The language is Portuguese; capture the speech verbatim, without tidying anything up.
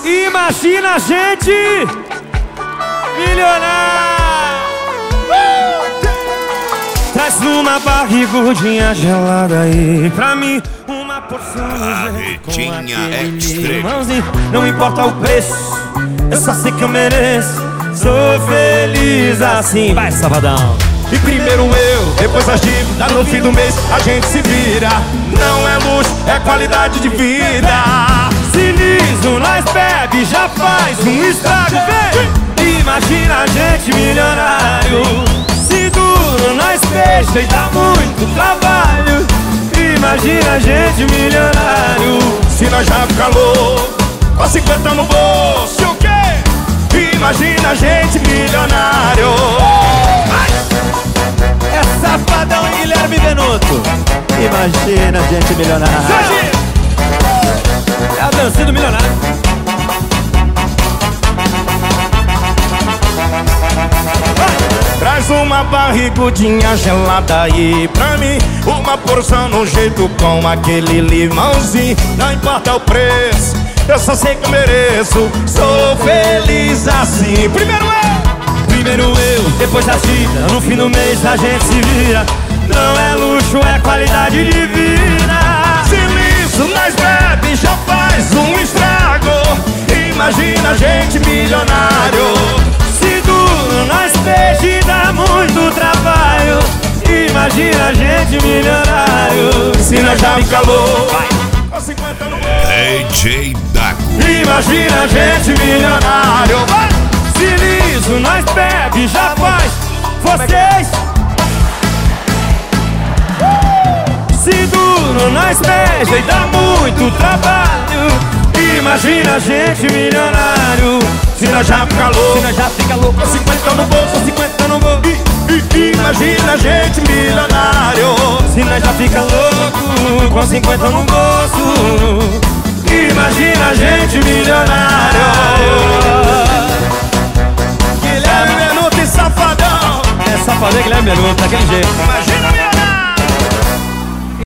Imagina a gente milionário. uh! Traz uma barrigudinha gelada aí pra mim, uma porção Barretinha Extreme. Não importa o preço, eu só sei que eu mereço. Sou feliz assim. Vai, Sabadão. E primeiro eu, depois as dívidas, no fim do mês a gente se vira. Não é luxo, é qualidade de vida. Se liso, nós bebe, já faz um estrago, vem! Imagina a gente milionário. Se duro, nós fecha e dá muito trabalho. Imagina a gente milionário. Se nós já fica louco, com cinquenta no bolso, o quê? Imagina a gente milionário. É Safadão e Guilherme Benuto. Imagina a gente milionário. É a dança do milionário. Traz uma barrigudinha gelada aí pra mim, uma porção no jeito com aquele limãozinho. Não importa o preço, eu só sei que eu mereço. Sou feliz assim. Primeiro eu, primeiro eu, depois a dívida, no fim do mês a gente se vira. Não é luxo, é qualidade de vida. Se liso, nós bebe, já faz um estrago. Imagina a gente milionário. Se duro, nós peixe, dá muito trabalho. Imagina a gente milionário. Se nós já fica louco, com cinquenta no bolso, D J Dago. Imagina a gente milionário. Se liso, nós bebe, já faz. Vocês. Se duro, nós beija e dá muito trabalho. Imagina a gente milionário. Se nós já fica louco, se nós já fica louco, com cinquenta no bolso, cinquenta no bolso. Imagina a gente milionário. Se nós já fica louco, com cinquenta no bolso. Imagina a gente milionário. Guilherme Benuto e Safadão. É Safadão e Guilherme Benuto, daquele jeito. Imagina